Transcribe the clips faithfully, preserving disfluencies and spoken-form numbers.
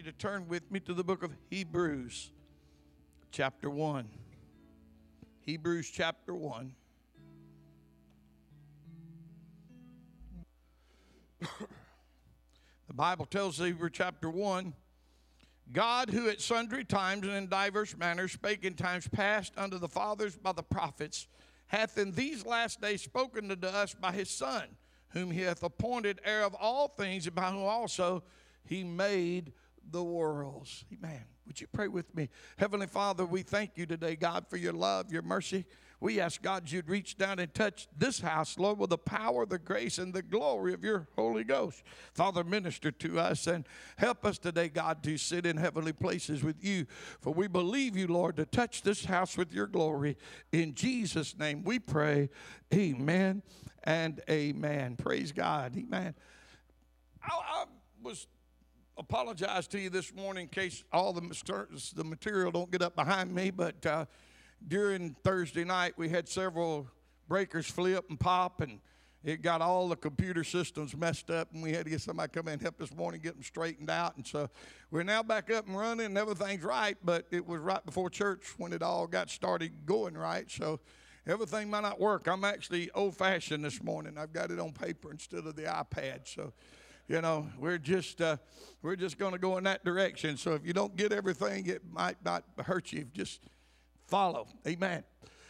to turn with me to the book of Hebrews, chapter one. Hebrews chapter one. The Bible tells us, Hebrews chapter one, God, who at sundry times and in diverse manners spake in times past unto the fathers by the prophets, hath in these last days spoken unto us by his Son, whom he hath appointed heir of all things, and by whom also he made the worlds. Amen. Would you pray with me? Heavenly Father, we thank you today, God, for your love, your mercy. We ask, God, you'd reach down and touch this house, Lord, with the power, the grace, and the glory of your Holy Ghost. Father, minister to us and help us today, God, to sit in heavenly places with you. For we believe you, Lord, to touch this house with your glory. In Jesus' name we pray. Amen and amen. Praise God. Amen. I, I was apologize to you this morning in case all the, the material don't get up behind me, but uh, during Thursday night we had several breakers flip and pop, and it got all the computer systems messed up, and we had to get somebody come in and help this morning get them straightened out. And so we're now back up and running and everything's right, but it was right before church when it all got started going right, so everything might not work. I'm actually old-fashioned this morning. I've got it on paper instead of the iPad, so you know, we're just uh, we're just going to go in that direction. So if you don't get everything, it might not hurt you. Just follow. Amen.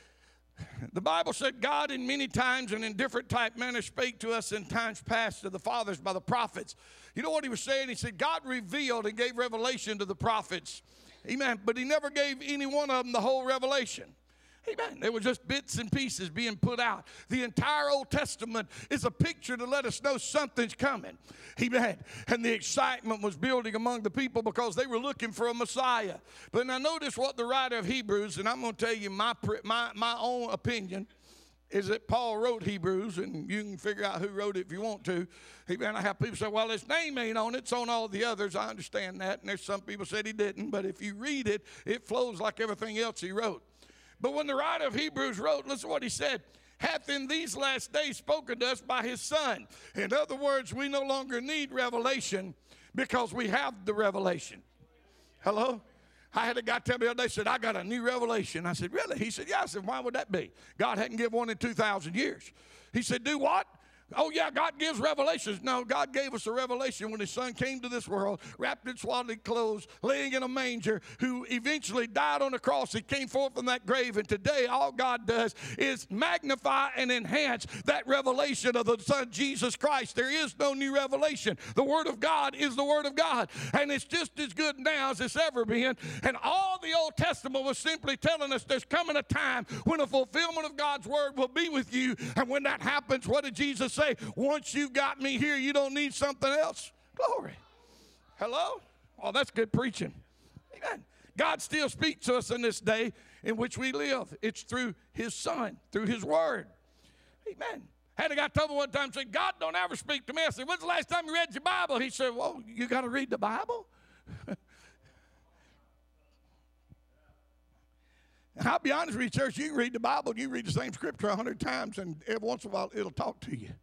The Bible said God in many times and in different type manners spake to us in times past to the fathers by the prophets. You know what he was saying? He said God revealed and gave revelation to the prophets. Amen. But he never gave any one of them the whole revelation. Amen. There were just bits and pieces being put out. The entire Old Testament is a picture to let us know something's coming. Amen. And the excitement was building among the people because they were looking for a Messiah. But now notice what the writer of Hebrews, and I'm going to tell you my, my, my own opinion, is that Paul wrote Hebrews, and you can figure out who wrote it if you want to. Amen. I have people say, well, his name ain't on it, it's on all the others. I understand that. And there's some people said he didn't, but if you read it, it flows like everything else he wrote. But when the writer of Hebrews wrote, listen to what he said, hath in these last days spoken to us by his Son. In other words, we no longer need revelation because we have the revelation. Hello? I had a guy tell me the other day, said, I got a new revelation. I said, really? He said, yeah. I said, why would that be? God hadn't given one in two thousand years. He said, do what? Oh, yeah, God gives revelations. No, God gave us a revelation when his Son came to this world, wrapped in swaddling clothes, laying in a manger, who eventually died on the cross. He came forth from that grave, and today all God does is magnify and enhance that revelation of the Son, Jesus Christ. There is no new revelation. The Word of God is the Word of God, and it's just as good now as it's ever been. And all the Old Testament was simply telling us there's coming a time when the fulfillment of God's Word will be with you, and when that happens, what did Jesus say? Say, once you've got me here, you don't need something else. Glory. Hello? Oh, that's good preaching. Amen. God still speaks to us in this day in which we live. It's through his Son, through his Word. Amen. I had a guy tell me one time, say, God don't ever speak to me. I said, when's the last time you read your Bible? He said, well, you got to read the Bible? I'll be honest with you, church, you can read the Bible, you read the same scripture a hundred times, and every once in a while it'll talk to you.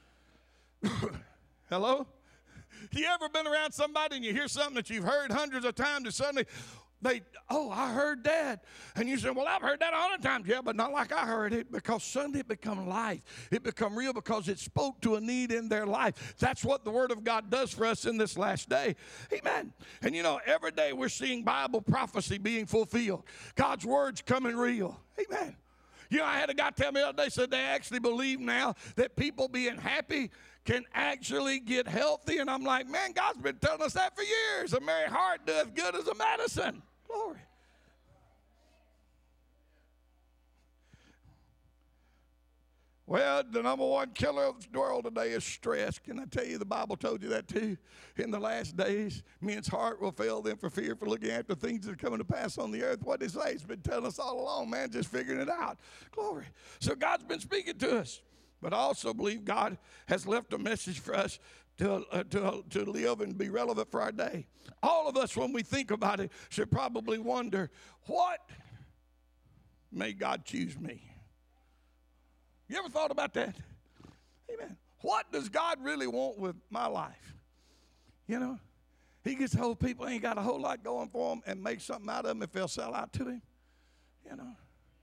Hello? You ever been around somebody and you hear something that you've heard hundreds of times and suddenly they, oh, I heard that. And you say, well, I've heard that a hundred times. Yeah, but not like I heard it, because suddenly it become life. It become real because it spoke to a need in their life. That's what the Word of God does for us in this last day. Amen. And you know, every day we're seeing Bible prophecy being fulfilled. God's Word's coming real. Amen. You know, I had a guy tell me the other day, said they actually believe now that people being happy can actually get healthy. And I'm like, man, God's been telling us that for years. A merry heart doeth good as a medicine. Glory. Well, the number one killer of the world today is stress. Can I tell you, the Bible told you that too? In the last days, men's heart will fail them for fear for looking after things that are coming to pass on the earth. What did he say? He's been telling us all along, man, just figuring it out. Glory. So God's been speaking to us. But I also believe God has left a message for us to, uh, to, to live and be relevant for our day. All of us, when we think about it, should probably wonder, what made God choose me? You ever thought about that? Amen. What does God really want with my life? You know? He gets hold of people ain't got a whole lot going for them and make something out of them if they'll sell out to him. You know.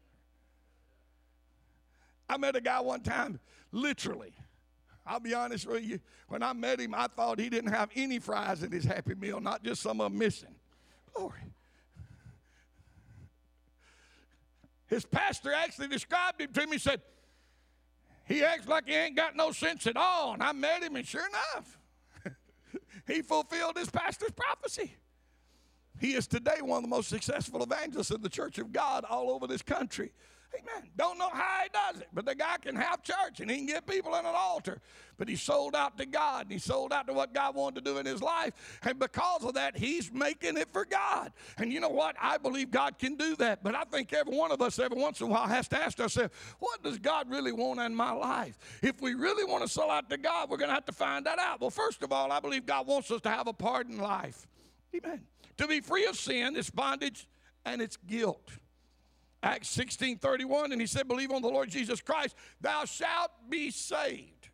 I met a guy one time, literally. I'll be honest with you. When I met him, I thought he didn't have any fries in his Happy Meal, not just some of them missing. Glory. His pastor actually described him to me. He said, he acts like he ain't got no sense at all. And I met him, and sure enough, he fulfilled his pastor's prophecy. He is today one of the most successful evangelists in the Church of God all over this country. Amen. Don't know how he does it, but the guy can have church and he can get people in an altar. But he sold out to God, and he sold out to what God wanted to do in his life. And because of that, he's making it for God. And you know what? I believe God can do that. But I think every one of us every once in a while has to ask ourselves, what does God really want in my life? If we really want to sell out to God, we're going to have to find that out. Well, first of all, I believe God wants us to have a pardoned life. Amen. To be free of sin, its bondage, and its guilt. Acts sixteen thirty-one, and he said, believe on the Lord Jesus Christ, thou shalt be saved.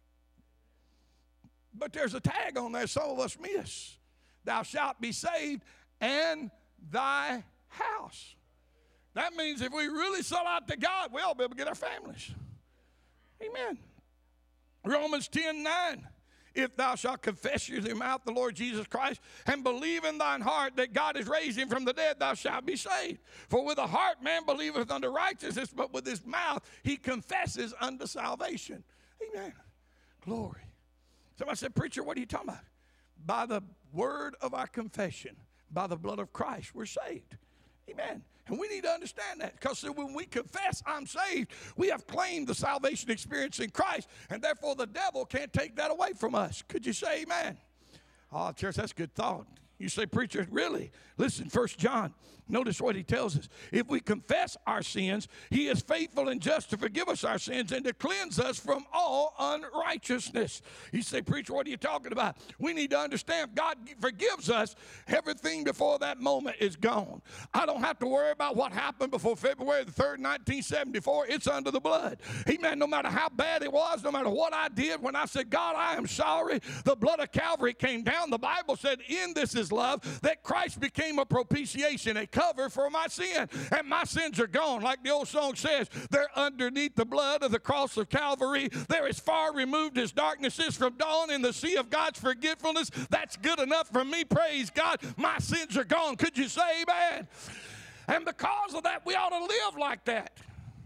But there's a tag on there some of us miss. Thou shalt be saved and thy house. That means if we really sell out to God, we'll be able to get our families. Amen. Romans ten nine. If thou shalt confess with thy mouth the Lord Jesus Christ and believe in thine heart that God has raised him from the dead, thou shalt be saved. For with the heart man believeth unto righteousness, but with his mouth he confesses unto salvation. Amen. Glory. Somebody said, preacher, what are you talking about? By the word of our confession, by the blood of Christ, we're saved. Amen. And we need to understand that, because when we confess I'm saved, we have claimed the salvation experience in Christ, and therefore the devil can't take that away from us. Could you say amen? Oh, church, that's a good thought. You say, preacher, really? Listen, First John, notice what he tells us. If we confess our sins, he is faithful and just to forgive us our sins and to cleanse us from all unrighteousness. You say, preacher, what are you talking about? We need to understand God forgives us. Everything before that moment is gone. I don't have to worry about what happened before February the third, nineteen seventy-four. It's under the blood. Amen. No matter how bad it was, no matter what I did, when I said, God, I am sorry, the blood of Calvary came down. The Bible said, in this is love, that Christ became a propitiation, a cover for my sin. And my sins are gone. Like the old song says, they're underneath the blood of the cross of Calvary. They're as far removed as darkness is from dawn in the sea of God's forgetfulness. That's good enough for me. Praise God. My sins are gone. Could you say amen? And because of that, we ought to live like that.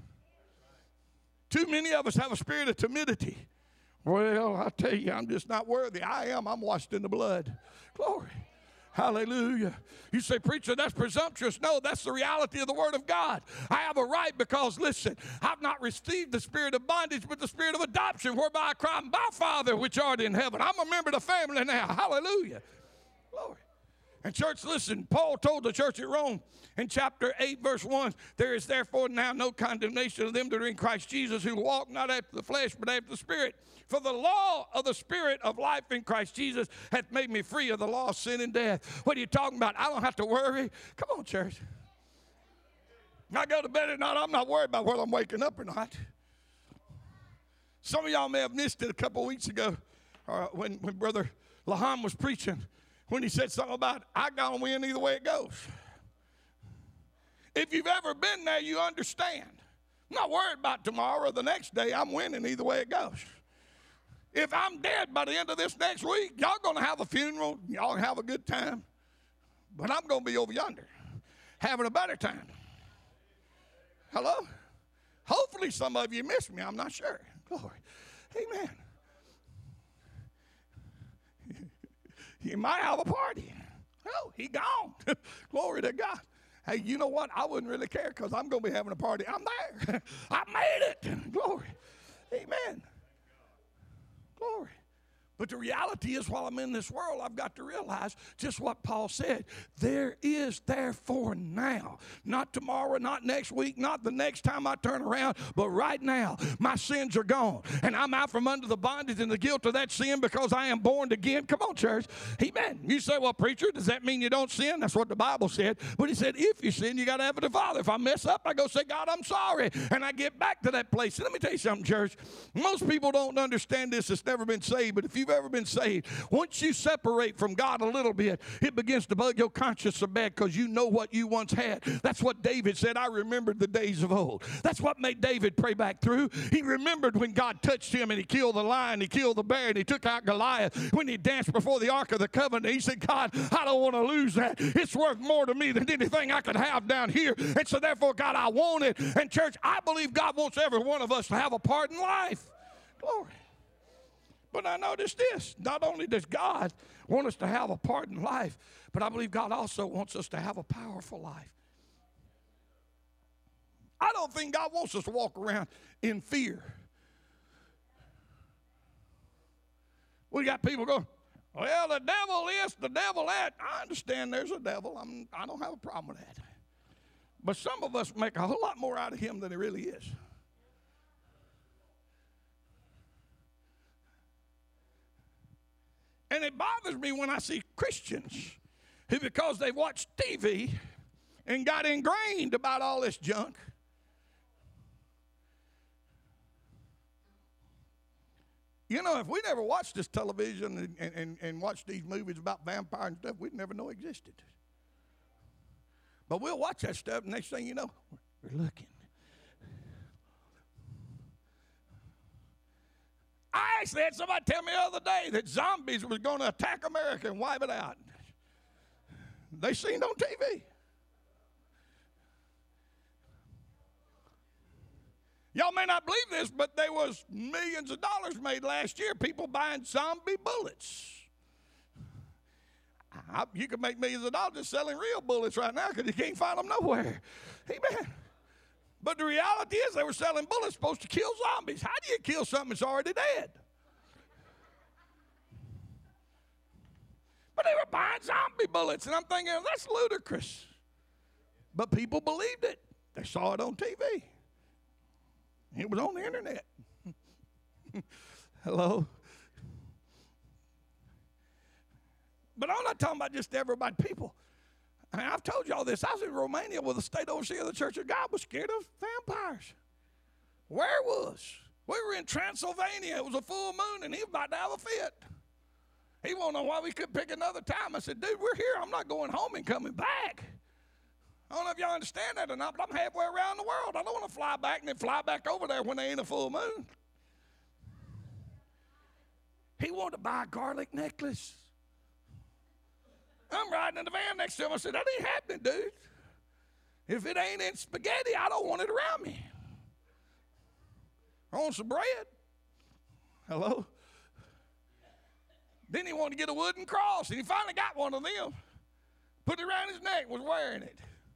Too many of us have a spirit of timidity. Well, I tell you, I'm just not worthy. I am. I'm washed in the blood. Glory. Hallelujah. You say, preacher, that's presumptuous. No, that's the reality of the Word of God. I have a right because, listen, I've not received the spirit of bondage, but the spirit of adoption, whereby I cry, my Father which art in heaven. I'm a member of the family now. Hallelujah. Glory. And church, listen, Paul told the church at Rome in chapter eight, verse one, there is therefore now no condemnation of them that are in Christ Jesus, who walk not after the flesh, but after the Spirit. For the law of the Spirit of life in Christ Jesus hath made me free of the law of sin and death. What are you talking about? I don't have to worry. Come on, church. I go to bed at night, I'm not worried about whether I'm waking up or not. Some of y'all may have missed it a couple weeks ago uh, when, when Brother Laham was preaching, when he said something about, I got to win either way it goes. If you've ever been there, you understand. I'm not worried about tomorrow or the next day. I'm winning either way it goes. If I'm dead by the end of this next week, y'all going to have a funeral. Y'all have a good time. But I'm going to be over yonder having a better time. Hello? Hopefully some of you missed me. I'm not sure. Glory. Amen. You might have a party. Oh, he gone. Glory to God. Hey, you know what? I wouldn't really care because I'm going to be having a party. I'm there. I made it. Glory. Amen. Glory. But the reality is, while I'm in this world, I've got to realize just what Paul said. There is therefore now, not tomorrow, not next week, not the next time I turn around, but right now, my sins are gone. And I'm out from under the bondage and the guilt of that sin because I am born again. Come on, church. Amen. You say, well, preacher, does that mean you don't sin? That's what the Bible said. But he said, if you sin, you got to have it to Father. If I mess up, I go say, God, I'm sorry. And I get back to that place. And let me tell you something, church. Most people don't understand this. It's never been saved. But if you've ever been saved, once you separate from God a little bit, it begins to bug your conscience so bad because you know what you once had. That's what David said. I remembered the days of old. That's what made David pray back through. He remembered when God touched him and he killed the lion, he killed the bear, and he took out Goliath. When he danced before the Ark of the Covenant, he said, God, I don't want to lose that. It's worth more to me than anything I could have down here. And so therefore, God, I want it. And church, I believe God wants every one of us to have a part in life. Glory. But I notice this. Not only does God want us to have a part in life, but I believe God also wants us to have a powerful life. I don't think God wants us to walk around in fear. We got people going, well, the devil is, the devil that. I understand there's a devil. I'm, I don't have a problem with that. But some of us make a whole lot more out of him than he really is. And it bothers me when I see Christians who, because they watch T V and got ingrained about all this junk, you know, if we never watched this television and, and, and, and watched these movies about vampires and stuff, we'd never know it existed. But we'll watch that stuff, and next thing you know, we're looking. I actually had somebody tell me the other day that zombies was going to attack America and wipe it out. They seen it on T V. Y'all may not believe this, but there was millions of dollars made last year, people buying zombie bullets. I, you can make millions of dollars just selling real bullets right now because you can't find them nowhere. Amen. But the reality is they were selling bullets supposed to kill zombies. How do you kill something that's already dead? But they were buying zombie bullets, and I'm thinking, that's ludicrous. But people believed it. They saw it on T V. It was on the internet. Hello? But I'm not talking about just everybody, people. I mean, I've told y'all this. I was in Romania where the state overseer of the Church of God was scared of vampires. Where was? We were in Transylvania. It was a full moon, and he was about to have a fit. He wanted to know why we couldn't pick another time. I said, dude, we're here. I'm not going home and coming back. I don't know if y'all understand that or not, but I'm halfway around the world. I don't want to fly back and then fly back over there when they ain't a full moon. He wanted to buy a garlic necklace. I'm riding in the van next to him. I said, that ain't happening, dude. If it ain't in spaghetti, I don't want it around me. I want some bread. Hello? Then he wanted to get a wooden cross, and he finally got one of them. Put it around his neck, was wearing it.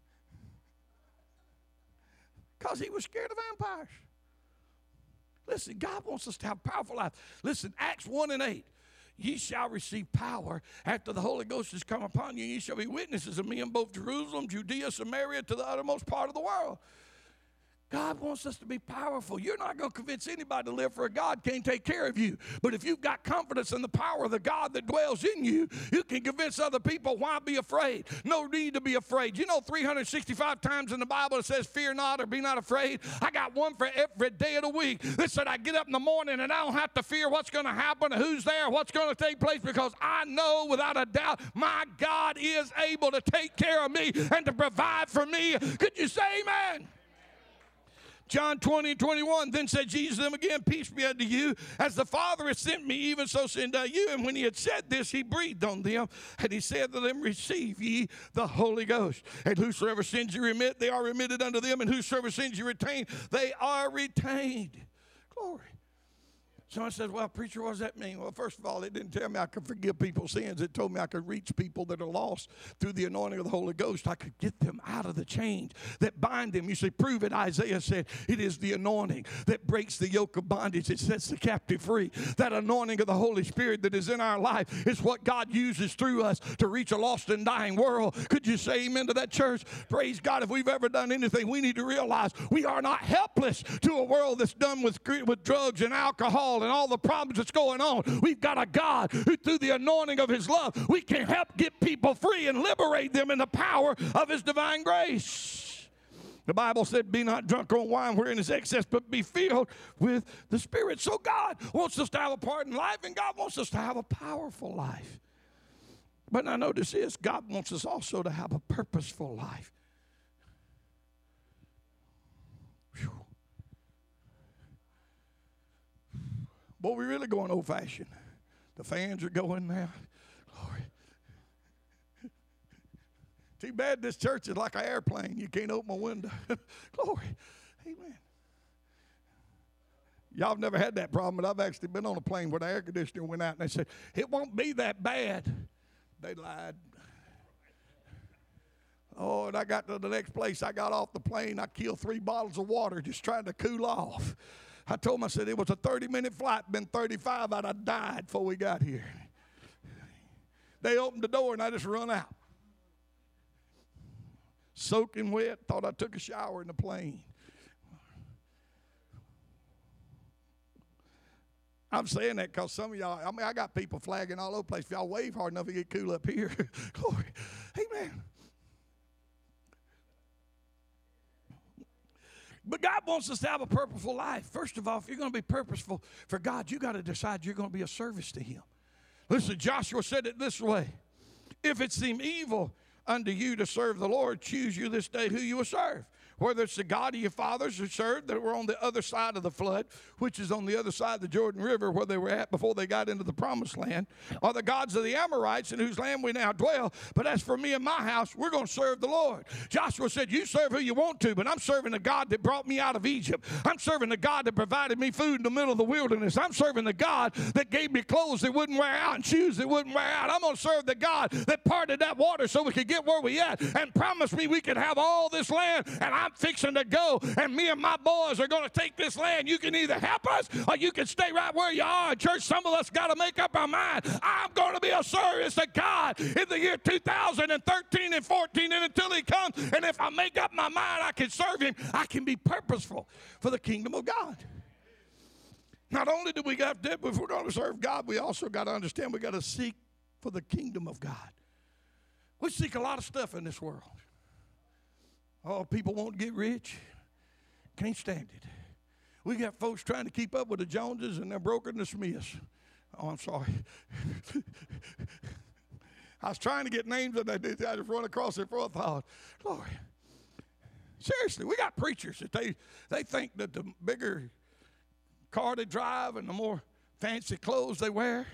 Because he was scared of vampires. Listen, God wants us to have a powerful life. Listen, Acts one and eight. Ye shall receive power after the Holy Ghost has come upon you. Ye shall be witnesses of me in both Jerusalem, Judea, Samaria, to the uttermost part of the world. God wants us to be powerful. You're not going to convince anybody to live for a God can't take care of you. But if you've got confidence in the power of the God that dwells in you, you can convince other people, why be afraid? No need to be afraid. You know, three hundred sixty-five times in the Bible it says, fear not or be not afraid. I got one for every day of the week that said I get up in the morning and I don't have to fear what's going to happen, who's there, what's going to take place, because I know without a doubt my God is able to take care of me and to provide for me. Could you say amen? John twenty, twenty-one, then said Jesus to them again, peace be unto you. As the Father has sent me, even so send I you. And when he had said this, he breathed on them, and he said to them, receive ye the Holy Ghost. And whosoever sins you remit, they are remitted unto them. And whosoever sins you retain, they are retained. Glory. Someone says, well, preacher, what does that mean? Well, first of all, it didn't tell me I could forgive people's sins. It told me I could reach people that are lost through the anointing of the Holy Ghost. I could get them out of the chains that bind them. You say, prove it. Isaiah said, it is the anointing that breaks the yoke of bondage. It sets the captive free. That anointing of the Holy Spirit that is in our life is what God uses through us to reach a lost and dying world. Could you say amen to that, church? Praise God. If we've ever done anything, we need to realize we are not helpless to a world that's done with, with drugs and alcohol and all the problems that's going on. We've got a God who, through the anointing of his love, we can help get people free and liberate them in the power of his divine grace. The Bible said, be not drunk on wine wherein is excess, but be filled with the Spirit. So God wants us to have a part in life, and God wants us to have a powerful life. But now notice this, God wants us also to have a purposeful life. Whew. Boy, we're really going old-fashioned. The fans are going now. Glory. Too bad this church is like an airplane. You can't open a window. Glory. Amen. Y'all have never had that problem, but I've actually been on a plane where the air conditioner went out, and they said, it won't be that bad. They lied. Oh, and I got to the next place. I got off the plane. I killed three bottles of water just trying to cool off. I told them, I said, it was a thirty-minute flight. Been thirty-five, I'd have died before we got here. They opened the door, and I just run out. Soaking wet, thought I took a shower in the plane. I'm saying that because some of y'all, I mean, I got people flagging all over the place. If y'all wave hard enough, it get cool up here. Glory. Amen. But God wants us to have a purposeful life. First of all, if you're going to be purposeful for God, you got to decide you're going to be a service to Him. Listen, Joshua said it this way. If it seem evil unto you to serve the Lord, choose you this day who you will serve. Whether it's the God of your fathers who served that were on the other side of the flood, which is on the other side of the Jordan River where they were at before they got into the promised land, or the gods of the Amorites in whose land we now dwell. But as for me and my house, we're going to serve the Lord. Joshua said, you serve who you want to, but I'm serving the God that brought me out of Egypt. I'm serving the God that provided me food in the middle of the wilderness. I'm serving the God that gave me clothes that wouldn't wear out and shoes that wouldn't wear out. I'm going to serve the God that parted that water so we could get where we at and promised me we could have all this land, and I'm fixing to go, and me and my boys are going to take this land. You can either help us or you can stay right where you are. Church, some of us got to make up our mind. I'm going to be a service to God in the year two thousand thirteen and fourteen and until He comes. And if I make up my mind I can serve Him, I can be purposeful for the kingdom of God. Not only do we got to, but if we're going to serve God, we also got to understand we got to seek for the kingdom of God. We seek a lot of stuff in this world. Oh, people won't get rich. Can't stand it. We got folks trying to keep up with the Joneses, and they're broker than the Smiths. Oh, I'm sorry. I was trying to get names, and I just run across it for a thought. Lord, seriously, we got preachers that they, they think that the bigger car they drive and the more fancy clothes they wear.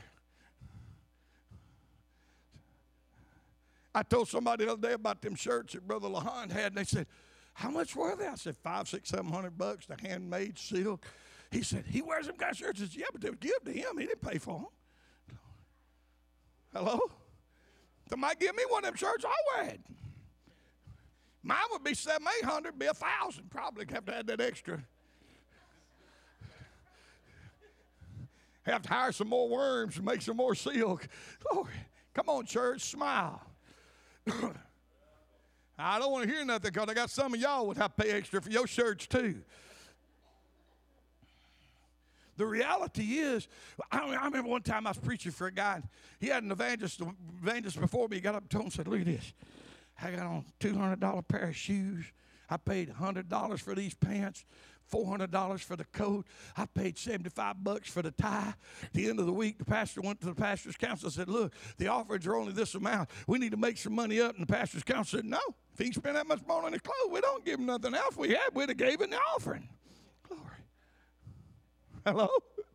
I told somebody the other day about them shirts that Brother LaHan had, and they said, how much were they? I said, five, six, seven hundred bucks, the handmade silk. He said, he wears them kind of shirts. I said, yeah, but they were given to him. He didn't pay for them. Hello? Somebody give me one of them shirts, I'll wear it. Mine would be seven, eight hundred, be a thousand. Probably have to add that extra. Have to hire some more worms and make some more silk. Glory. Come on, church, smile. I don't want to hear nothing because I got some of y'all would have to pay extra for your shirts too. The reality is, I, I remember one time I was preaching for a guy. And he had an evangelist, evangelist before me. He got up and told him, said, look at this. I got on a two hundred dollars pair of shoes. I paid one hundred dollars for these pants. four hundred dollars for the coat. I paid seventy-five bucks for the tie. At the end of the week, the pastor went to the pastor's council and said, look, the offerings are only this amount. We need to make some money up. And the pastor's council said, no. If he spent that much money on his clothes, we don't give him nothing else we had. We'd have gave him the offering. Glory. Hello?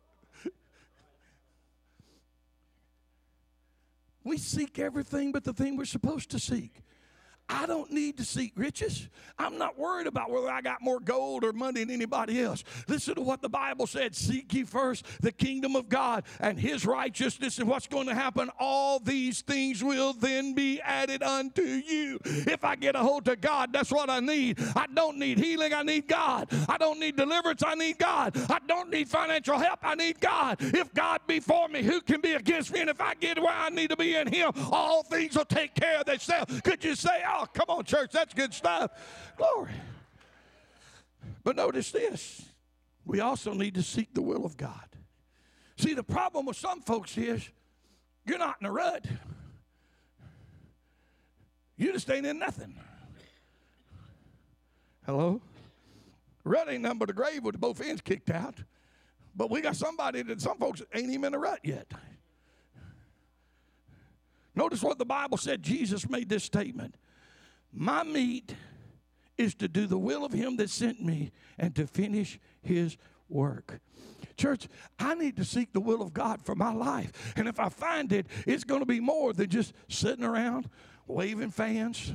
We seek everything but the thing we're supposed to seek. I don't need to seek riches. I'm not worried about whether I got more gold or money than anybody else. Listen to what the Bible said. Seek ye first the kingdom of God and His righteousness, and what's going to happen? All these things will then be added unto you. If I get a hold of God, that's what I need. I don't need healing. I need God. I don't need deliverance. I need God. I don't need financial help. I need God. If God be for me, who can be against me? And if I get where I need to be in Him, all things will take care of themselves. Could you say, oh, come on, church, that's good stuff. Glory. But notice this. We also need to seek the will of God. See, the problem with some folks is you're not in a rut. You just ain't in nothing. Hello? Rut ain't nothing but a grave with both ends kicked out. But we got somebody that some folks ain't even in a rut yet. Notice what the Bible said. Jesus made this statement. My meat is to do the will of him that sent me and to finish his work. Church, I need to seek the will of God for my life. And if I find it, it's going to be more than just sitting around waving fans.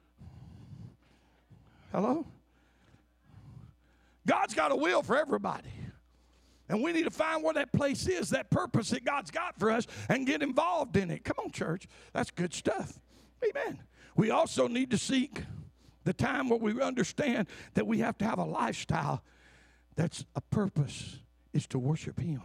Hello? God's got a will for everybody. And we need to find where that place is, that purpose that God's got for us, and get involved in it. Come on, church. That's good stuff. Amen. We also need to seek the time where we understand that we have to have a lifestyle that's a purpose is to worship him.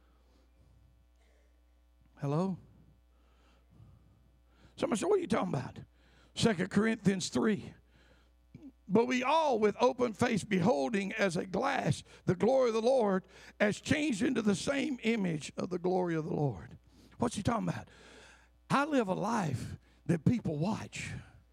Hello? Somebody said, what are you talking about? Second Corinthians three. But we all with open face beholding as a glass the glory of the Lord as changed into the same image of the glory of the Lord. What's he talking about? I live a life that people watch.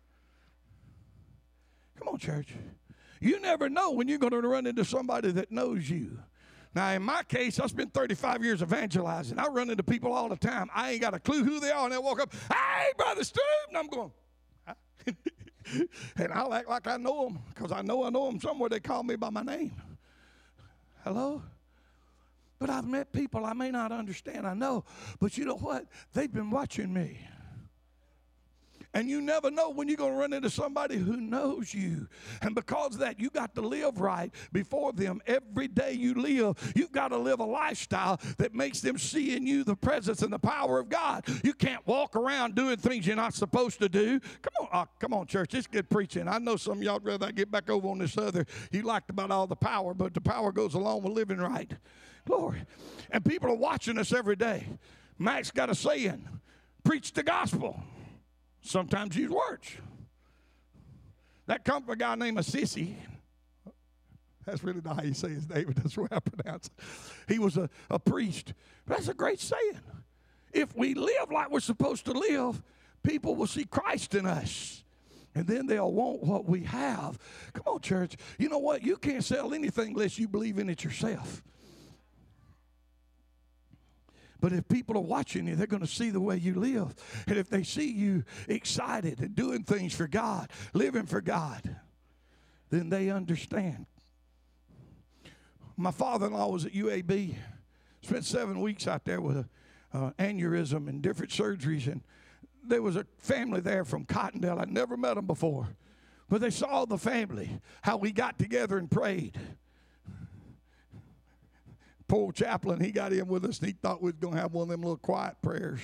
Come on, church. You never know when you're going to run into somebody that knows you. Now, in my case, I spent thirty-five years evangelizing. I run into people all the time. I ain't got a clue who they are, and they walk up, hey, Brother Steve, and I'm going, huh? And I'll act like I know them because I know I know them somewhere. They call me by my name. Hello? But I've met people I may not understand. I know. But you know what? They've been watching me. And you never know when you're going to run into somebody who knows you. And because of that, you got to live right before them. Every day you live, you've got to live a lifestyle that makes them see in you the presence and the power of God. You can't walk around doing things you're not supposed to do. Come on, uh, come on, church. It's good preaching. I know some of y'all would rather I get back over on this other. You liked about all the power, but the power goes along with living right. Glory. And people are watching us every day. Max got a saying, preach the gospel. Sometimes use words. That come from a guy named Assisi. That's really not how you say his name, but that's the way I pronounce it. He was a, a priest. That's a great saying. If we live like we're supposed to live, people will see Christ in us. And then they'll want what we have. Come on, church. You know what? You can't sell anything unless you believe in it yourself. But if people are watching you, they're going to see the way you live. And if they see you excited and doing things for God, living for God, then they understand. My father-in-law was at U A B. Spent seven weeks out there with an uh, aneurysm and different surgeries. And there was a family there from Cottondale. I'd never met them before. But they saw the family, how we got together and prayed. Poor chaplain, he got in with us, and he thought we was going to have one of them little quiet prayers.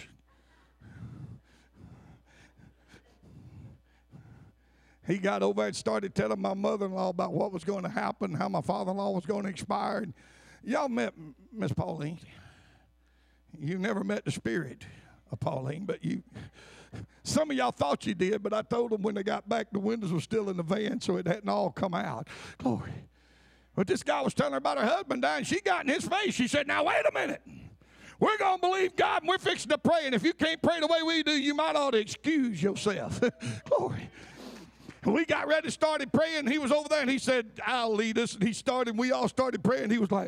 He got over and started telling my mother-in-law about what was going to happen, how my father-in-law was going to expire. And y'all met Miss Pauline. You never met the spirit of Pauline, but you, some of y'all thought you did, but I told them when they got back, the windows were still in the van, so it hadn't all come out. Glory. But this guy was telling her about her husband dying. She got in his face. She said, now, wait a minute. We're going to believe God, and we're fixing to pray. And if you can't pray the way we do, you might ought to excuse yourself. Glory. And we got ready to start praying. He was over there, and he said, I'll lead us. And he started, and we all started praying. He was like,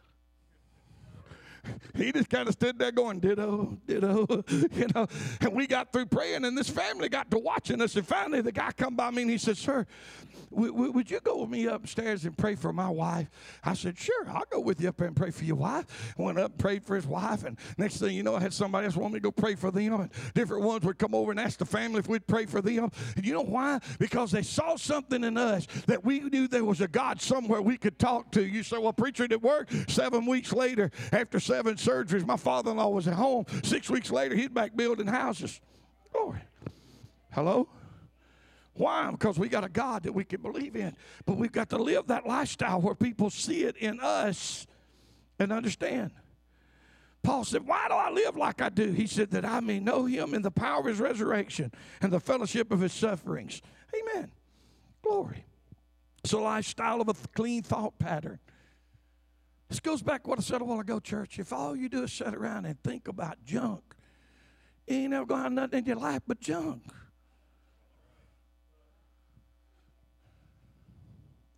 he just kind of stood there going, ditto, ditto, you know. And we got through praying, and this family got to watching us. And finally, the guy come by me, and he said, sir, w- w- would you go with me upstairs and pray for my wife? I said, sure, I'll go with you up there and pray for your wife. I went up and prayed for his wife, and next thing you know, I had somebody else want me to go pray for them, and different ones would come over and ask the family if we'd pray for them. And you know why? Because they saw something in us that we knew there was a God somewhere we could talk to. You say, well, preacher, did it work? Seven weeks later, after seven surgeries, my father-in-law was at home. Six weeks later, he's back building houses. Glory. Hello? Why? Because we got a God that we can believe in. But we've got to live that lifestyle where people see it in us and understand. Paul said, why do I live like I do? He said that I may know him in the power of his resurrection and the fellowship of his sufferings. Amen. Glory. It's a lifestyle of a clean thought pattern. This goes back to what I said a while ago, church. If all you do is sit around and think about junk, you ain't never going to have nothing in your life but junk.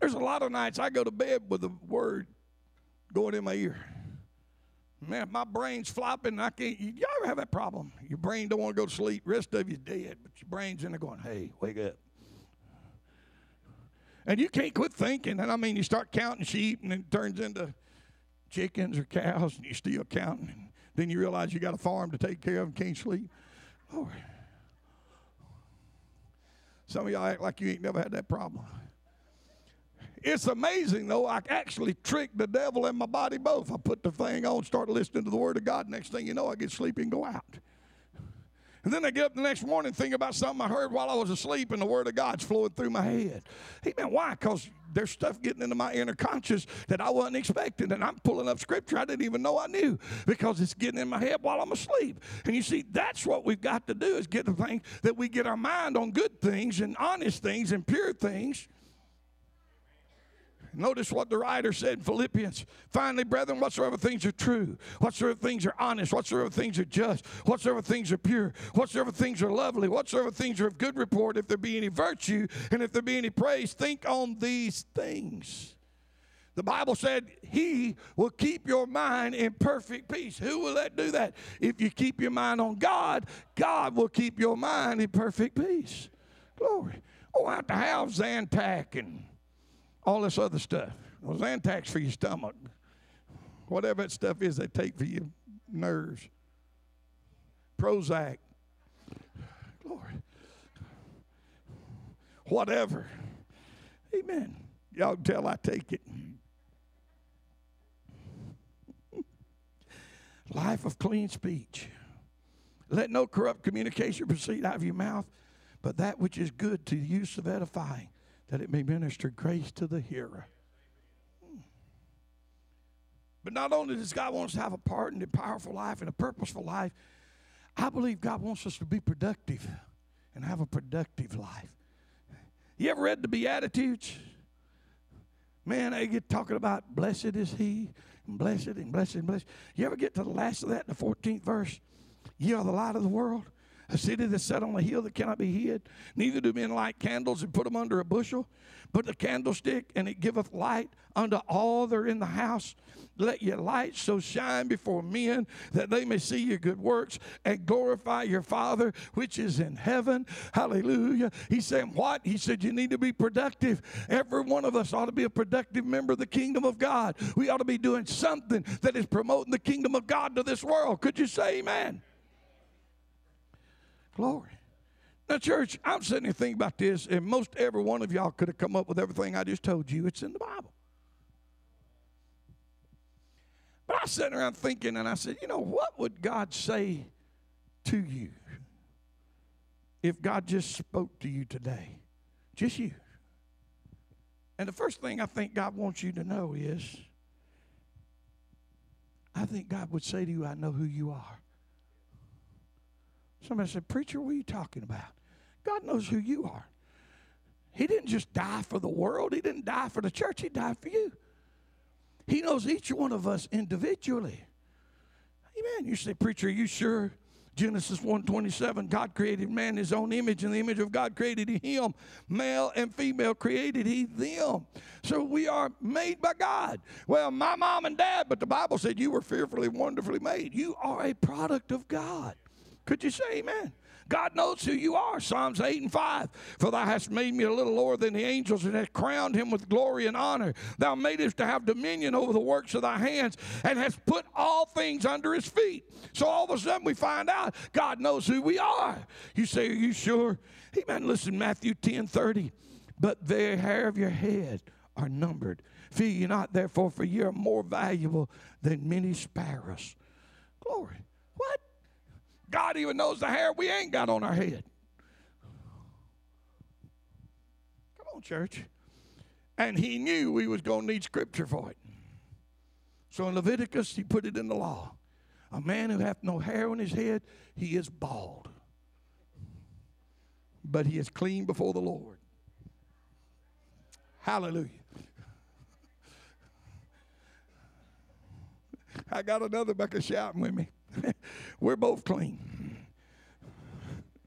There's a lot of nights I go to bed with the word going in my ear. Man, my brain's flopping. I can't. You ever have that problem? Your brain don't want to go to sleep. Rest of you's dead, but your brain's in there going, hey, wake up. And you can't quit thinking. And I mean, you start counting sheep, and it turns into chickens or cows, and you're still counting. And then you realize you got a farm to take care of and can't sleep. Lord. Some of y'all act like you ain't never had that problem. It's amazing, though. I actually tricked the devil and my body both. I put the thing on, start listening to the Word of God. Next thing you know, I get sleepy and go out. And then I get up the next morning and think about something I heard while I was asleep, and the Word of God's flowing through my head. Hey, man, why? Because there's stuff getting into my inner conscious that I wasn't expecting, and I'm pulling up Scripture I didn't even know I knew because it's getting in my head while I'm asleep. And you see, that's what we've got to do is get the thing that we get our mind on good things and honest things and pure things. Notice what the writer said in Philippians. Finally, brethren, whatsoever things are true, whatsoever things are honest, whatsoever things are just, whatsoever things are pure, whatsoever things are lovely, whatsoever things are of good report, if there be any virtue and if there be any praise, think on these things. The Bible said he will keep your mind in perfect peace. Who will that do that? If you keep your mind on God, God will keep your mind in perfect peace. Glory. Oh, I have to have Zantac and all this other stuff. Well, Zantac's for your stomach. Whatever that stuff is they take for your nerves. Prozac. Lord. Whatever. Amen. Y'all can tell I take it. Life of clean speech. Let no corrupt communication proceed out of your mouth, but that which is good to the use of edifying, that it may minister grace to the hearer. But not only does God want us to have a part in a powerful life and a purposeful life, I believe God wants us to be productive and have a productive life. You ever read the Beatitudes? Man, they get talking about blessed is he, and blessed and blessed and blessed. You ever get to the last of that in the fourteenth verse? Ye are the light of the world. A city that's set on a hill that cannot be hid. Neither do men light candles and put them under a bushel, but the candlestick, and it giveth light unto all that are in the house. Let your light so shine before men that they may see your good works and glorify your Father which is in heaven. Hallelujah. He said, what? He said, you need to be productive. Every one of us ought to be a productive member of the kingdom of God. We ought to be doing something that is promoting the kingdom of God to this world. Could you say amen? Glory. Now, church, I'm sitting here thinking about this, and most every one of y'all could have come up with everything I just told you. It's in the Bible. But I was sitting around thinking, and I said, you know, what would God say to you if God just spoke to you today? Just you. And the first thing I think God wants you to know is, I think God would say to you, I know who you are. Somebody said, preacher, what are you talking about? God knows who you are. He didn't just die for the world. He didn't die for the church. He died for you. He knows each one of us individually. Amen. You say, preacher, are you sure? Genesis one twenty-seven, God created man in his own image. In the image of God created he him. Male and female created he them. So we are made by God. Well, my mom and dad, but the Bible said you were fearfully, wonderfully made. You are a product of God. Could you say amen? God knows who you are. Psalms eight and five. For thou hast made me a little lower than the angels, and hast crowned him with glory and honor. Thou madest to have dominion over the works of thy hands, and hast put all things under his feet. So all of a sudden we find out God knows who we are. You say, are you sure? Amen. Listen, Matthew ten thirty. But the hair of your head are numbered. Fear ye not, therefore, for ye are more valuable than many sparrows. Glory. What? God even knows the hair we ain't got on our head. Come on, church. And he knew we was going to need scripture for it. So in Leviticus, he put it in the law. A man who hath no hair on his head, he is bald. But he is clean before the Lord. Hallelujah. I got another bucket shouting with me. We're both clean.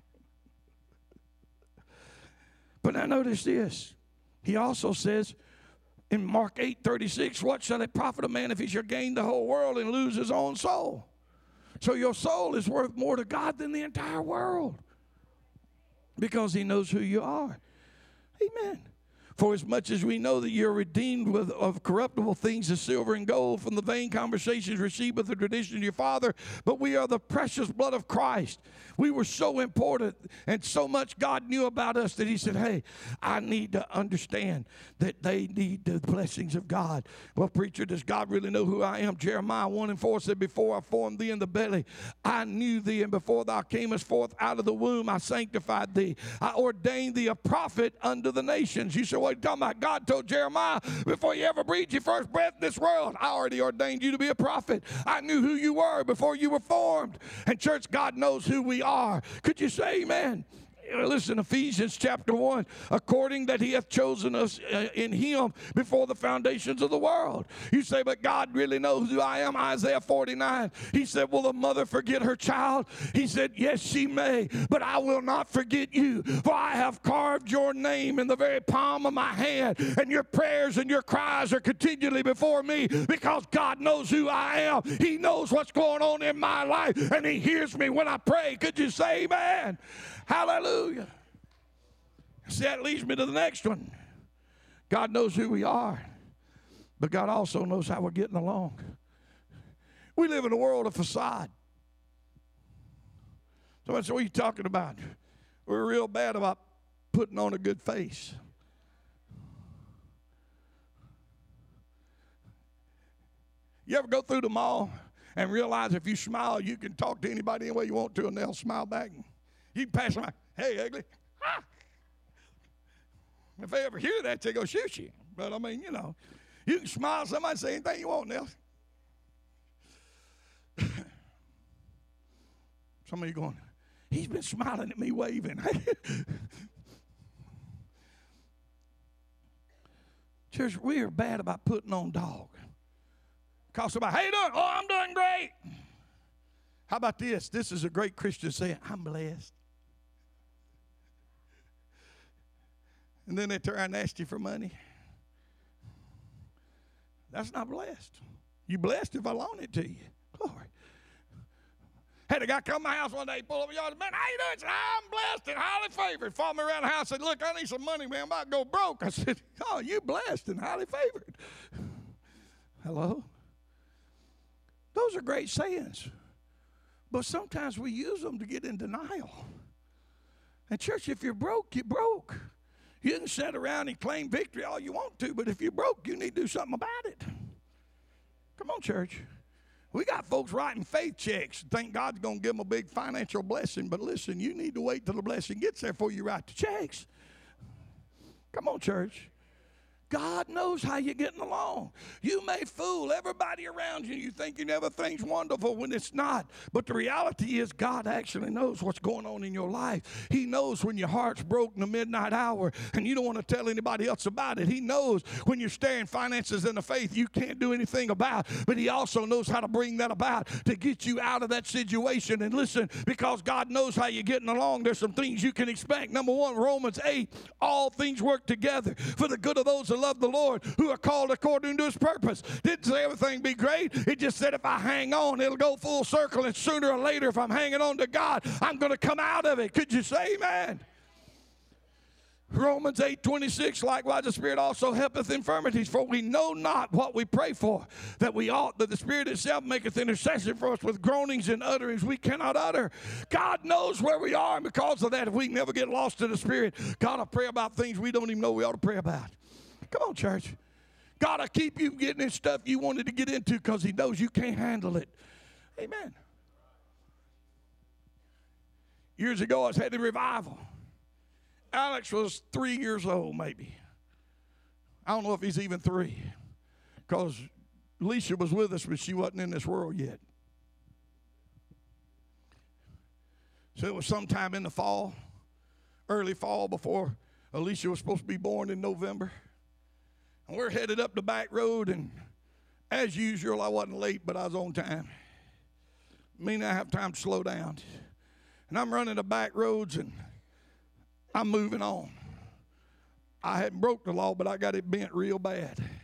But now notice this. He also says, In Mark eight thirty-six, what shall it profit a man if he shall gain the whole world and lose his own soul? So your soul is worth more to God than the entire world, because he knows who you are. Amen. For as much as we know that you're redeemed with, of corruptible things as silver and gold from the vain conversations received with the tradition of your father, but we are the precious blood of Christ. We were so important, and so much God knew about us that he said, hey, I need to understand that they need the blessings of God. Well, preacher, does God really know who I am? Jeremiah one and four said, before I formed thee in the belly, I knew thee, and before thou camest forth out of the womb, I sanctified thee. I ordained thee a prophet unto the nations. You say, what are you talking about? God told Jeremiah, before you ever breathed your first breath in this world, I already ordained you to be a prophet. I knew who you were before you were formed. And church, God knows who we are. Could you say amen? Listen, Ephesians chapter one, according that he hath chosen us uh, in him before the foundations of the world. You say, but God really knows who I am. Isaiah forty-nine, he said, will a mother forget her child? He said, yes, she may, but I will not forget you, for I have carved your name in the very palm of my hand, and your prayers and your cries are continually before me, because God knows who I am. He knows what's going on in my life, and he hears me when I pray. Could you say amen? Hallelujah. See, that leads me to the next one. God knows who we are, but God also knows how we're getting along. We live in a world of facade. Somebody said, what are you talking about? We're real bad about putting on a good face. You ever go through the mall and realize if you smile, you can talk to anybody any way you want to, and they'll smile back? You can pass them by, hey, ugly. Ah. If they ever hear that, they go shoot you. But, I mean, you know, you can smile at somebody, say anything you want, Nelson. Some of you going, he's been smiling at me, waving. Church, we are bad about putting on dog. Call somebody, how you doing? Oh, I'm doing great. How about this? This is a great Christian saying, I'm blessed. And then they turn around and ask you for money. That's not blessed. You blessed if I loan it to you. Glory. Had a guy come to my house one day, pull up a yard, man, how you doing? I said, I'm blessed and highly favored. Followed me around the house, said, look, I need some money, man. I'm about to go broke. I said, oh, you blessed and highly favored. Hello? Those are great sayings. But sometimes we use them to get in denial. And church, if you're broke, you're broke. You can sit around and claim victory all you want to, but if you're broke, you need to do something about it. Come on, church. We got folks writing faith checks and think God's going to give them a big financial blessing, but listen, you need to wait till the blessing gets there before you write the checks. Come on, church. God knows how you're getting along. You may fool everybody around you. You think you everything's wonderful when it's not. But the reality is God actually knows what's going on in your life. He knows when your heart's broke in the midnight hour and you don't want to tell anybody else about it. He knows when you're staring finances in the faith you can't do anything about. But he also knows how to bring that about to get you out of that situation. And listen, because God knows how you're getting along, there's some things you can expect. Number one, Romans eight, all things work together for the good of those who love the Lord, who are called according to his purpose. Didn't say everything be great. It just said if I hang on, it'll go full circle, and sooner or later, if I'm hanging on to God, I'm going to come out of it. Could you say amen? Romans eight twenty-six, likewise the Spirit also helpeth infirmities, for we know not what we pray for, that we ought, that the Spirit itself maketh intercession for us with groanings and utterings we cannot utter. God knows where we are, and because of that, if we never get lost in the Spirit, God will pray about things we don't even know we ought to pray about. Come on, church. God will keep you getting in stuff you wanted to get into because he knows you can't handle it. Amen. Years ago, I was heading revival. Alex was three years old, maybe. I don't know if he's even three because Alicia was with us, but she wasn't in this world yet. So it was sometime in the fall, early fall, before Alicia was supposed to be born in November. And we're headed up the back road, and as usual, I wasn't late, but I was on time. Meaning I have time to slow down. And I'm running the back roads, and I'm moving on. I hadn't broke the law, but I got it bent real bad.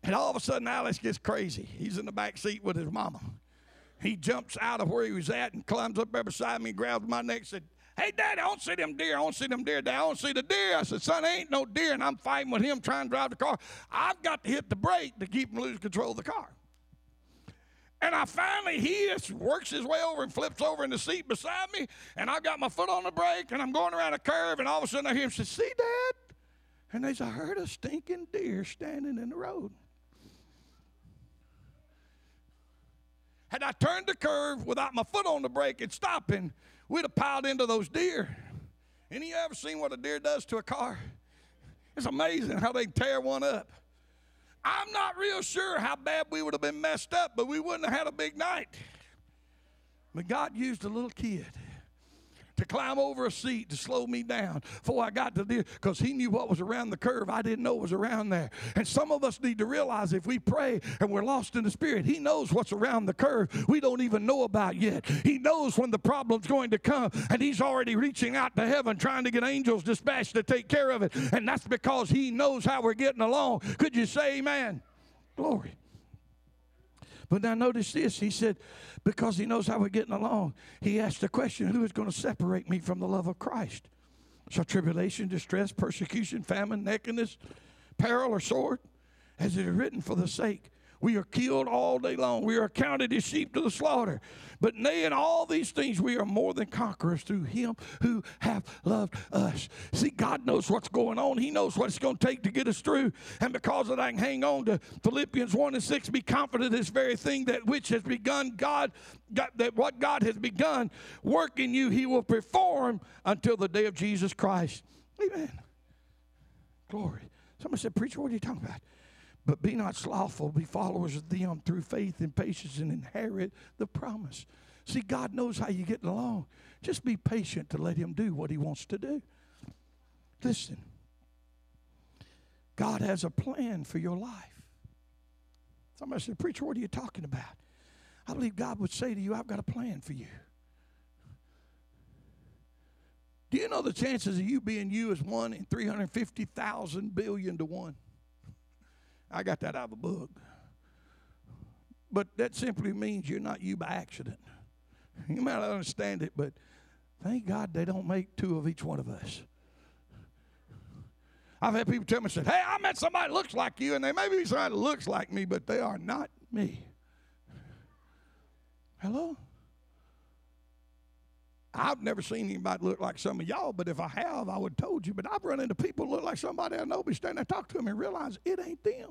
And all of a sudden, Alex gets crazy. He's in the back seat with his mama. He jumps out of where he was at and climbs up there beside me, grabs my neck and said, "Hey, Daddy, I want to see them deer. I want to see them deer, Dad. I want to see the deer." I said, "Son, there ain't no deer." And I'm fighting with him trying to drive the car. I've got to hit the brake to keep him losing control of the car. And I finally, he just works his way over and flips over in the seat beside me, and I've got my foot on the brake, and I'm going around a curve, and all of a sudden I hear him say, "See, Dad?" And there's a herd of stinking deer standing in the road. Had I turned the curve without my foot on the brake and stopping, we'd have piled into those deer. Any of you ever seen what a deer does to a car? It's amazing how they tear one up. I'm not real sure how bad we would have been messed up, but we wouldn't have had a big night. But God used a little kid to climb over a seat to slow me down before I got to the deer, because he knew what was around the curve I didn't know was around there. And some of us need to realize if we pray and we're lost in the Spirit, he knows what's around the curve we don't even know about yet. He knows when the problem's going to come, and he's already reaching out to heaven trying to get angels dispatched to take care of it. And that's because he knows how we're getting along. Could you say amen? Glory. But now notice this. He said, because he knows how we're getting along, he asked the question, who is going to separate me from the love of Christ? Shall tribulation, distress, persecution, famine, nakedness, peril, or sword? As it is written, for the sake we are killed all day long. We are accounted as sheep to the slaughter. But nay, in all these things we are more than conquerors through him who hath loved us. See, God knows what's going on. He knows what it's going to take to get us through. And because of that, I can hang on to Philippians one and six, be confident of this very thing, that which has begun God, God, that what God has begun, work in you, he will perform until the day of Jesus Christ. Amen. Glory. Somebody said, "Preacher, what are you talking about?" But be not slothful, be followers of them through faith and patience, and inherit the promise. See, God knows how you're getting along. Just be patient to let him do what he wants to do. Listen, God has a plan for your life. Somebody said, "Preacher, what are you talking about?" I believe God would say to you, "I've got a plan for you." Do you know the chances of you being you is one in three hundred fifty thousand billion to one? I got that out of a book. But that simply means you're not you by accident. You might not understand it, but thank God they don't make two of each one of us. I've had people tell me, said, "Hey, I met somebody that looks like you," and they may be somebody that looks like me, but they are not me. Hello? I've never seen anybody look like some of y'all, but if I have, I would have told you. But I've run into people who look like somebody I know, be standing there talk to them and realize it ain't them.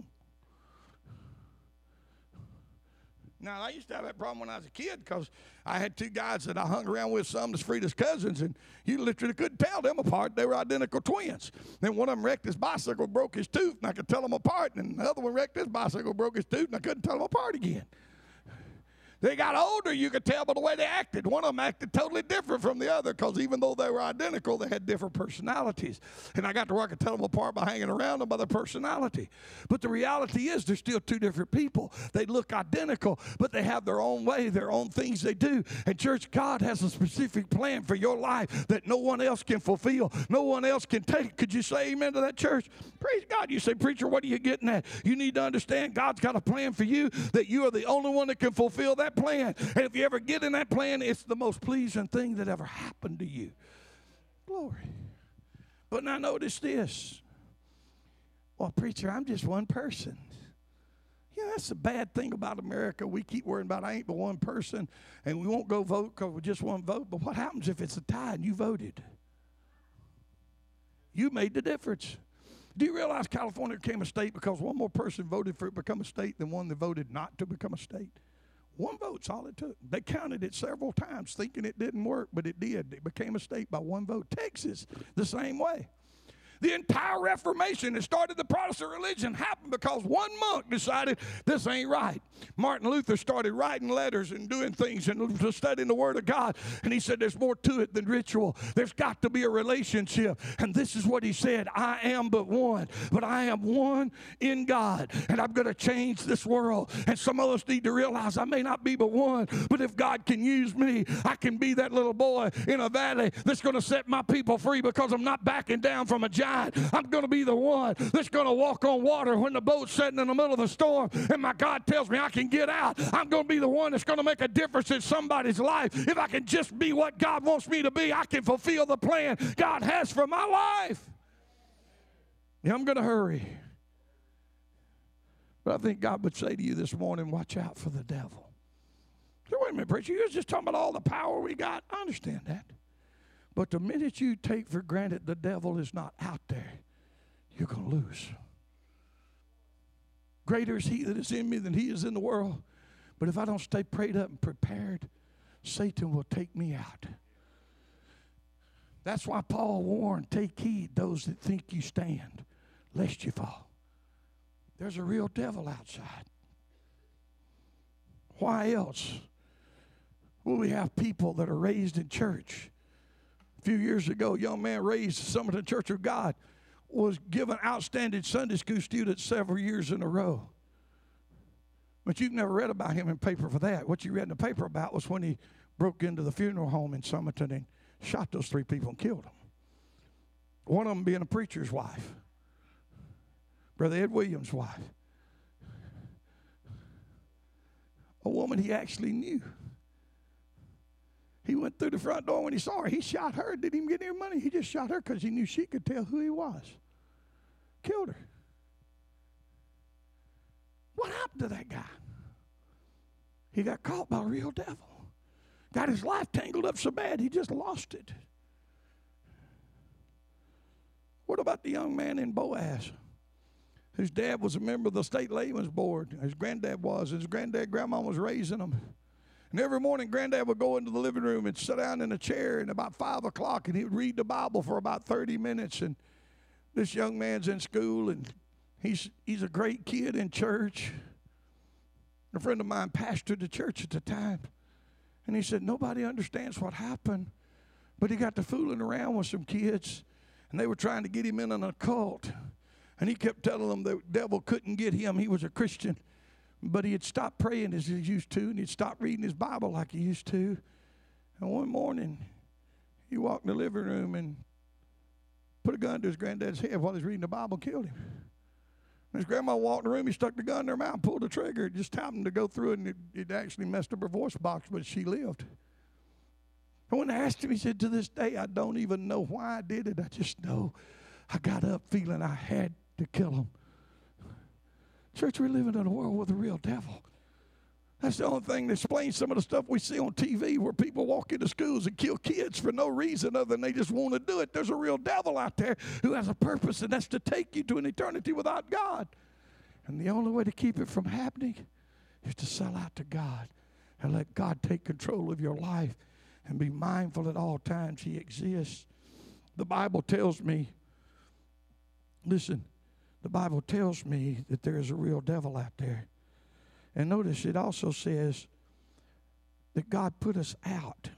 Now, I used to have that problem when I was a kid because I had two guys that I hung around with, some as Frida's cousins, and you literally couldn't tell them apart. They were identical twins. Then one of them wrecked his bicycle, broke his tooth, and I could tell them apart. And the other one wrecked his bicycle, broke his tooth, and I couldn't tell them apart again. They got older, you could tell by the way they acted. One of them acted totally different from the other because even though they were identical, they had different personalities. And I got to where I could tell them apart by hanging around them by their personality. But the reality is they're still two different people. They look identical, but they have their own way, their own things they do. And church, God has a specific plan for your life that no one else can fulfill. No one else can take. Could you say amen to that, church? Praise God. You say, "Preacher, what are you getting at?" You need to understand God's got a plan for you that you are the only one that can fulfill that plan. And if you ever get in that plan, it's the most pleasing thing that ever happened to you. Glory. But now notice this. "Well, preacher, I'm just one person." Yeah, that's the bad thing about America. We keep worrying about I ain't but one person, and we won't go vote because we just won't vote. But what happens if it's a tie and you voted? You made the difference. Do you realize California became a state because one more person voted for it to become a state than one that voted not to become a state? One vote's all it took. They counted it several times thinking it didn't work, but it did. It became a state by one vote. Texas, the same way. The entire Reformation that started the Protestant religion happened because one monk decided this ain't right. Martin Luther started writing letters and doing things and studying the Word of God. And he said there's more to it than ritual. There's got to be a relationship. And this is what he said. "I am but one, but I am one in God. And I'm going to change this world." And some of us need to realize I may not be but one, but if God can use me, I can be that little boy in a valley that's going to set my people free because I'm not backing down from a giant. mind. I'm going to be the one that's going to walk on water when the boat's sitting in the middle of the storm and my God tells me I can get out. I'm going to be the one that's going to make a difference in somebody's life. If I can just be what God wants me to be, I can fulfill the plan God has for my life. Yeah, I'm going to hurry. But I think God would say to you this morning, watch out for the devil. So wait a minute, preacher, you was just talking about all the power we got. I understand that. But the minute you take for granted the devil is not out there, you're going to lose. Greater is he that is in me than he is in the world. But if I don't stay prayed up and prepared, Satan will take me out. That's why Paul warned, take heed those that think you stand, lest you fall. There's a real devil outside. Why else will we have people that are raised in church? A few years ago, a young man raised some of the Church of God was given outstanding Sunday school student several years in a row. But you've never read about him in paper for that. What you read in the paper about was when he broke into the funeral home in Summerton and shot those three people and killed them. One of them being a preacher's wife. Brother Ed Williams' wife. A woman he actually knew. He went through the front door when he saw her. He shot her. Didn't even get any money. He just shot her because he knew she could tell who he was. Killed her. What happened to that guy? He got caught by a real devil. Got his life tangled up so bad he just lost it. What about the young man in Boaz, whose dad was a member of the state layman's board? His granddad was. His granddad, grandma was raising him. And every morning, Granddad would go into the living room and sit down in a chair and about five o'clock, and he would read the Bible for about thirty minutes. And this young man's in school, and he's he's a great kid in church. A friend of mine pastored the church at the time. And he said, nobody understands what happened, but he got to fooling around with some kids, and they were trying to get him in an occult. And he kept telling them the devil couldn't get him. He was a Christian. But he had stopped praying as he used to, and he'd stopped reading his Bible like he used to. And one morning, he walked in the living room and put a gun to his granddad's head while he was reading the Bible and killed him. And his grandma walked in the room, he stuck the gun in her mouth, pulled the trigger. It just happened to go through it, and it, it actually messed up her voice box, but she lived. And when I asked him, he said, to this day, I don't even know why I did it. I just know I got up feeling I had to kill him. Church, we're living in a world with a real devil. That's the only thing that explains some of the stuff we see on T V where people walk into schools and kill kids for no reason other than they just want to do it. There's a real devil out there who has a purpose, and that's to take you to an eternity without God. And the only way to keep it from happening is to sell out to God and let God take control of your life and be mindful at all times He exists. The Bible tells me, listen, the Bible tells me that there is a real devil out there. And notice it also says that God put us out.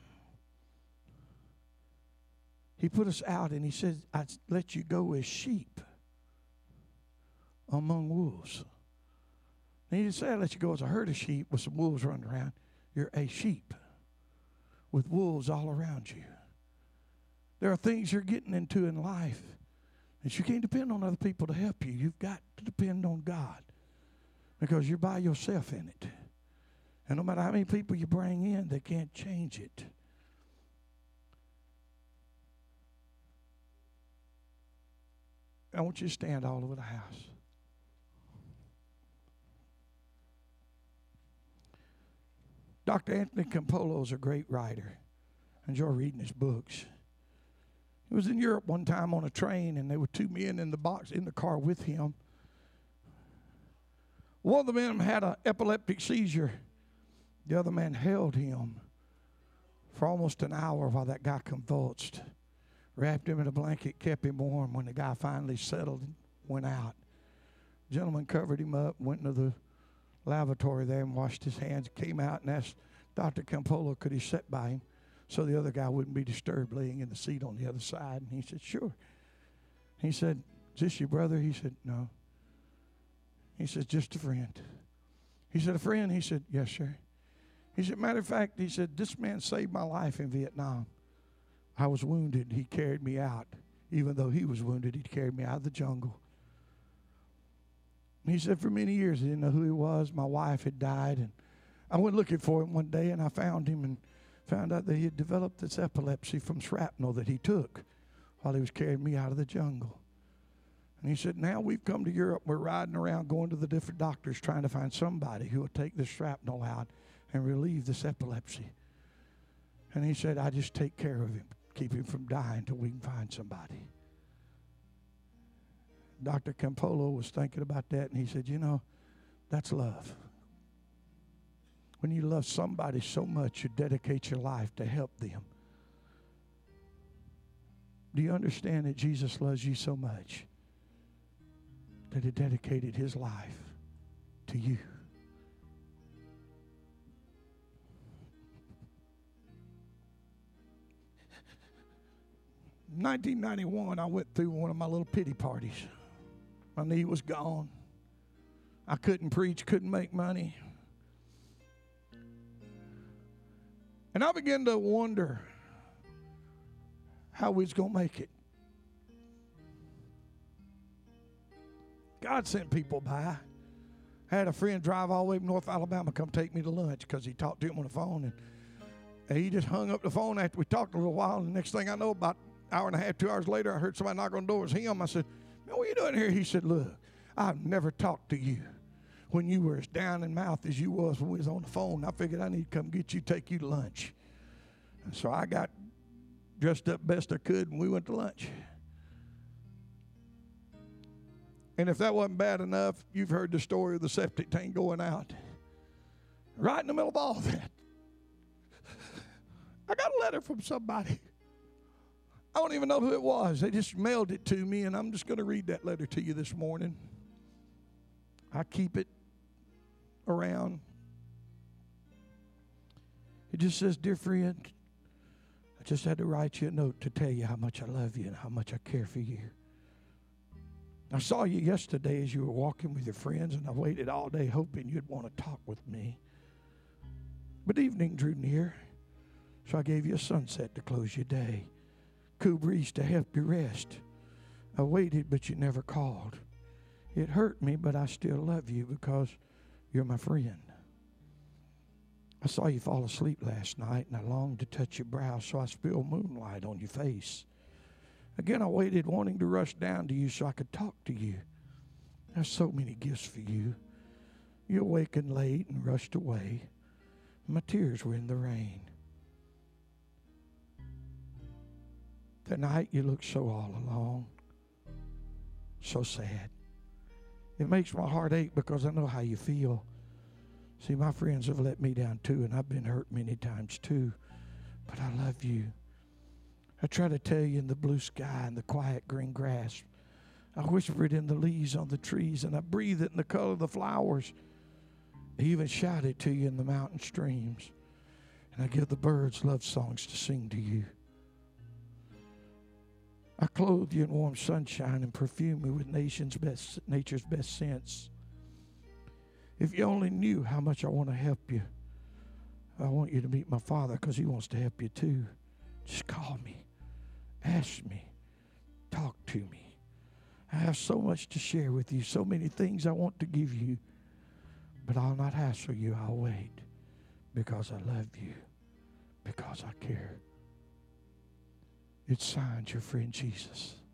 He put us out and He said, I let you go as sheep among wolves. And He didn't say I let you go as a herd of sheep with some wolves running around. You're a sheep with wolves all around you. There are things you're getting into in life that you can't depend on other people to help you. You've got to depend on God because you're by yourself in it. And no matter how many people you bring in, they can't change it. I want you to stand all over the house. Doctor Anthony Campolo is a great writer. I enjoy reading his books. He was in Europe one time on a train, and there were two men in the box in the car with him. One of the men had an epileptic seizure. The other man held him for almost an hour while that guy convulsed. Wrapped him in a blanket, kept him warm. When the guy finally settled and went out, the gentleman covered him up, went into the lavatory there and washed his hands, came out and asked Doctor Campolo, could he sit by him so the other guy wouldn't be disturbed laying in the seat on the other side? And he said, sure. He said, is this your brother? He said, no. He said, just a friend. He said, a friend? He said, yes, sir. He said, matter of fact, he said, this man saved my life in Vietnam. I was wounded. He carried me out. Even though he was wounded, he carried me out of the jungle. And he said for many years, he didn't know who he was. My wife had died, and I went looking for him one day, and I found him and found out that he had developed this epilepsy from shrapnel that he took while he was carrying me out of the jungle. And he said, now we've come to Europe. We're riding around going to the different doctors trying to find somebody who will take this shrapnel out and relieve this epilepsy. And he said, I just take care of him, keep him from dying until we can find somebody. Doctor Campolo was thinking about that, and he said, you know, that's love. When you love somebody so much, you dedicate your life to help them. Do you understand that Jesus loves you so much that he dedicated his life to you? In nineteen ninety-one, I went through one of my little pity parties. My knee was gone. I couldn't preach, couldn't make money. And I began to wonder how we was going to make it. God sent people by. I had a friend drive all the way from North Alabama come take me to lunch because he talked to him on the phone. And, and he just hung up the phone after we talked a little while. And the next thing I know, about an hour and a half, two hours later, I heard somebody knock on the door. It was him. I said, man, what are you doing here? He said, look, I've never talked to you when you were as down in mouth as you was when we was on the phone. I figured I need to come get you, take you to lunch. And so I got dressed up best I could, and we went to lunch. And if that wasn't bad enough, you've heard the story of the septic tank going out. Right in the middle of all that, I got a letter from somebody. I don't even know who it was. They just mailed it to me, and I'm just going to read that letter to you this morning. I keep it around. It just says, dear friend, I just had to write you a note to tell you how much I love you and how much I care for you. I saw you yesterday as you were walking with your friends, and I waited all day hoping you'd want to talk with me. But evening drew near, so I gave you a sunset to close your day. Cool breeze to help you rest. I waited, but you never called. It hurt me, but I still love you because you're my friend. I saw you fall asleep last night, and I longed to touch your brow, so I spilled moonlight on your face. Again, I waited, wanting to rush down to you so I could talk to you. There's so many gifts for you. You awakened late and rushed away. My tears were in the rain. Tonight, you look so all alone, so sad. It makes my heart ache because I know how you feel. See, my friends have let me down too, and I've been hurt many times too. But I love you. I try to tell you in the blue sky and the quiet green grass. I whisper it in the leaves on the trees, and I breathe it in the color of the flowers. I even shout it to you in the mountain streams. And I give the birds love songs to sing to you. I clothe you in warm sunshine and perfume you with nation's best, nature's best scents. If you only knew how much I want to help you, I want you to meet my Father because he wants to help you too. Just call me. Ask me. Talk to me. I have so much to share with you, so many things I want to give you, but I'll not hassle you. I'll wait because I love you, because I care. It's signed, your friend Jesus.